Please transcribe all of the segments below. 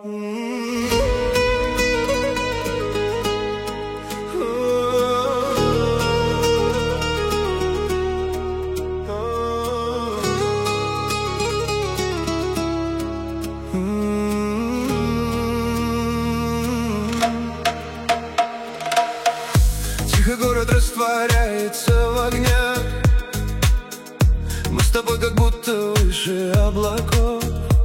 Тихо город растворяется в огне. Мы с тобой как будто выше облаков.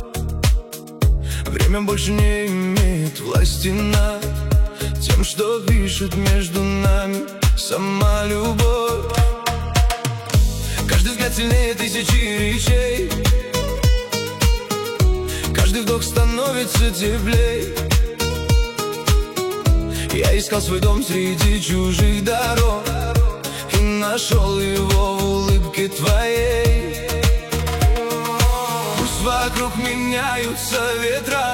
Время больше не имеет власти над тем, что пишет между нами сама любовь. Каждый взгляд сильнее тысячи речей. Каждый вдох становится теплей. Я искал свой дом среди чужих дорог и нашел его в улыбке твоей. Пусть вокруг меняются ветра,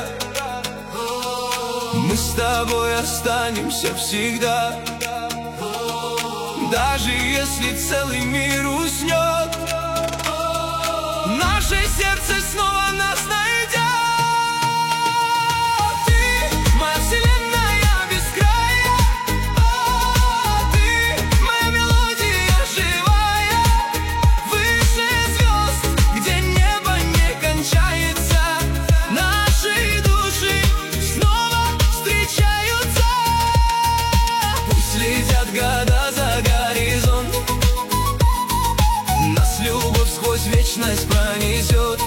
мы с тобой останемся всегда. Даже если целый мир уснет, наше сердце снова нас найдет. Ты моя вселенная без края, ты моя мелодия живая, выше звезд, где небо не кончается. Наши души снова встречаются. Пусть летят года за горизонт, нас любовь сквозь вечность пронесет.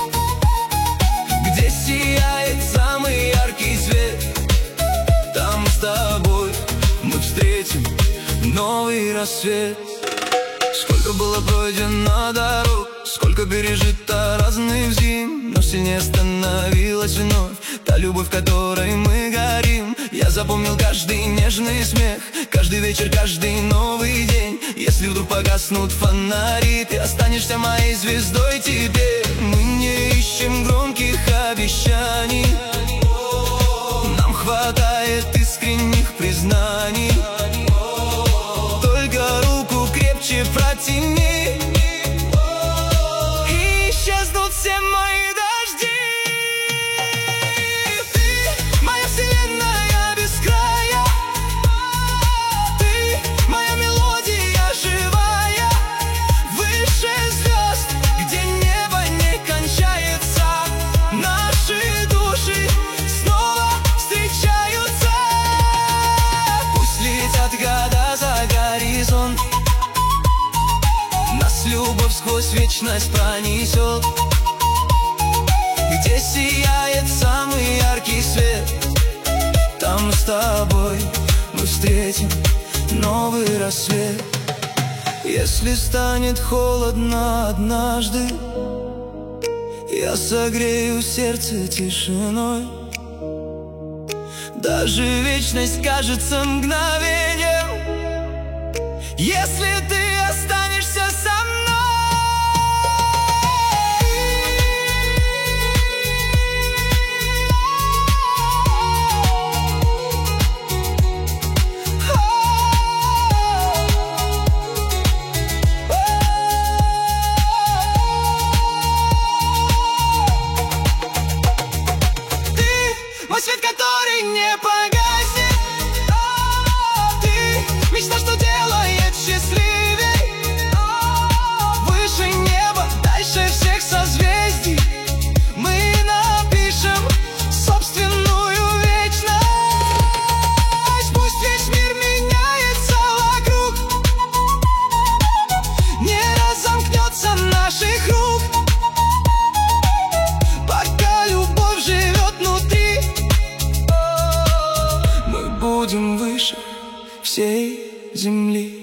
Где сияет самый яркий свет, там с тобой мы встретим новый рассвет. Сколько было пройдено дорог, сколько пережито разных зим, но сильнее становилась вновь та любовь, которой мы горим. Я запомнил каждый нежный смех, каждый вечер, каждый новый день. Если вдруг погаснут фонари, ты останешься моей звездой теперь. Мы не ищем громких обещаний, нам хватает искренних признаний. Только руку крепче протяни, и исчезнут все мои дожди. Ты моя вселенная без края, ты моя мелодия живая, выше звезд, где небо не кончается. Наши души снова встречаются. Пусть летят года за горизонт, нас любовь сквозь вечность пронесет. Где сияет самый яркий свет, там с тобой мы встретим новый рассвет. Если станет холодно однажды, я согрею сердце тишиной. Даже вечность кажется мгновением, если ты останешься со мной. Мой свет, который не погаснет, ты мечта, что делает счастливей. Выше неба, дальше всех созвездий, мы напишем собственную вечность. Пусть весь мир меняется вокруг, не разомкнется наших рук, пока любовь живет внутри. Будем выше всей земли.